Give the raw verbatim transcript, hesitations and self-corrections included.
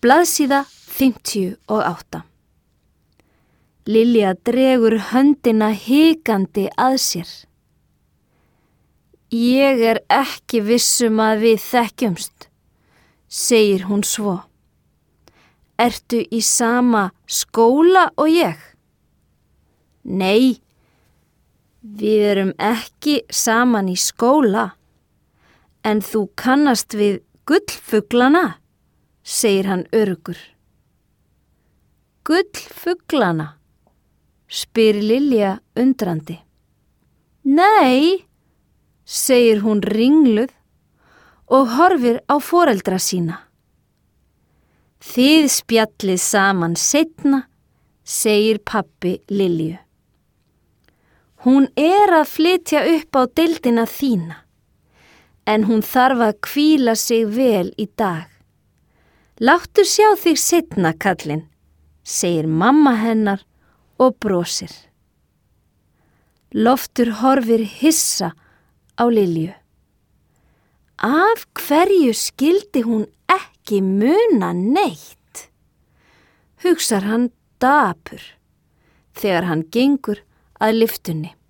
Blaðsíða fimmtíu og átta. Lilja dregur höndina hikandi að sér. Ég er ekki vissum að við þekkjumst, segir hún svo. Ertu í sama skóla og ég? Nei, við erum ekki saman í skóla, en þú kannast við gullfuglana, segir hann öruggur. Gullfuglana, spyr Lilja undrandi. Nei, segir hún ringluð og horfir á foreldra sína. Þið spjallið saman seinna, segir pabbi Lilju. Hún er að flytja upp á deildina þína, en hún þarf að hvíla sig vel í dag. Láttu sjá þig seinna, kallinn, segir mamma hennar og brosir. Loftur horfir hissa á Lilju. Af hverju skildi hún ekki muna neitt? Hugsar hann dapur þegar hann gengur að lyftunni.